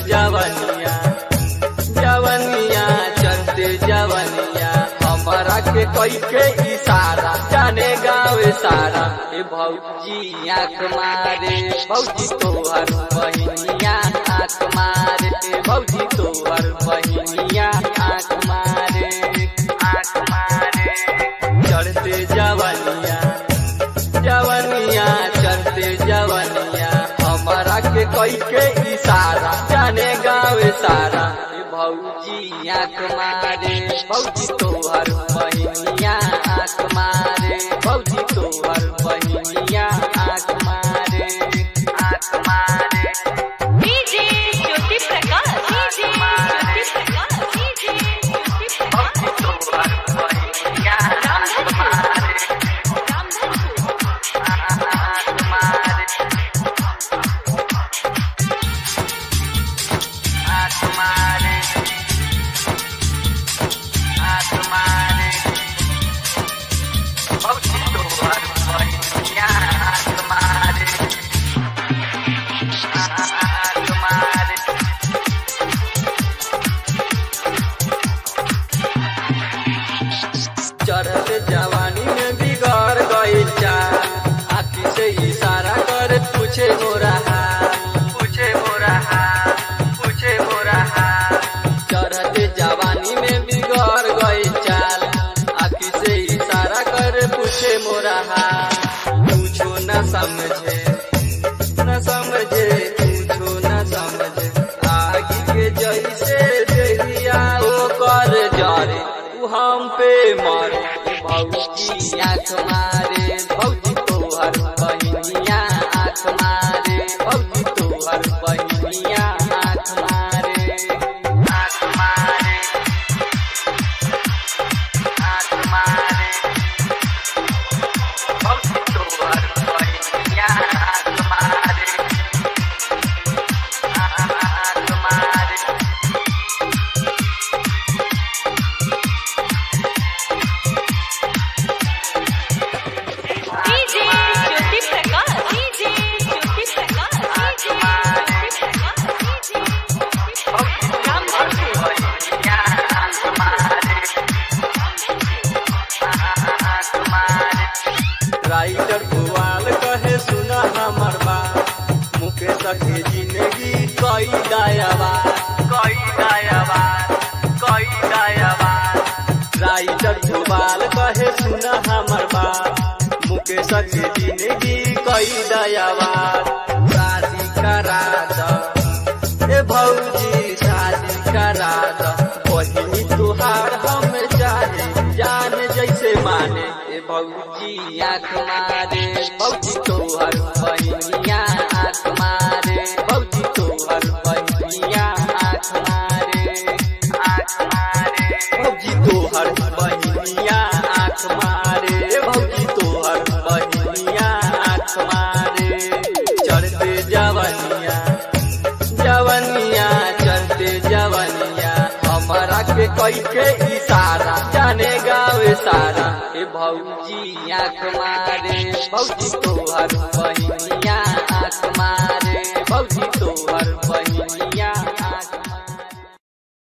जवनिया जवनिया चलते जवनिया हमारा के कोई के इशारा जाने गावे सारा ए भौजी आँख मारे भौजी तोहर बहिनिया आँख मारे भौजी तोहर बहिनिया आँख मारे चढ़ते जवनिया जवनिया चढ़ते जवनिया हमारा के कोई के इशारा जाने गावे सारा भौजी आँख मारे भौजी तोहर बहिनिया आँख मारे भौजी तोहर बहिनिया आँख मारे DJ Jyoti Prakash DJ Jyoti Prakash DJ Jyoti Prakash भौजी तोहर बहिनिया आँख मारे चढ़त जवानी में बिगड़ गई चाल आखी से इशारा कर पूछे हो रहा चढ़त जवानी में बिगड़ गई चाल आखी से इशारा कर पूछे हो रहा पूछो न समझे पूछो न समझे आगे के जैसे देहिया ओ कर जारे हम पे मारे भौजी आँख मारे भौजी तोहर बहिनिया आँख मारे भौजी तोहर बहिनिया आँख मारे भौजी तोहर बहिनिया आँख मारे राइटर भुआल कहे सुना हमर बात मुकेश के जिंदगी कई दायावा राइटर भुआल कहे सुना हमर बात मुकेश के जिंदगी कई दायावा शादी करा द ए भौजी शादी करा द बहिनी तुहार हम चाहे जान जैसे माने ए भौजी आँख मारे भौजी तोहर बहिनिया आँख मारे भौजी तोहर बहिनिया आँख मारे भौजी तोहर बहिनिया आँख मारे भौजी तोहर बहिनिया आँख मारे चढ़ते जवनिया जवनिया चढ़ते जवनिया हमारा के कोई के इशारा जाने गावे सारा ए भौजी आँख मारे भौजी तोहर बहिनिया आँख मारे भौजी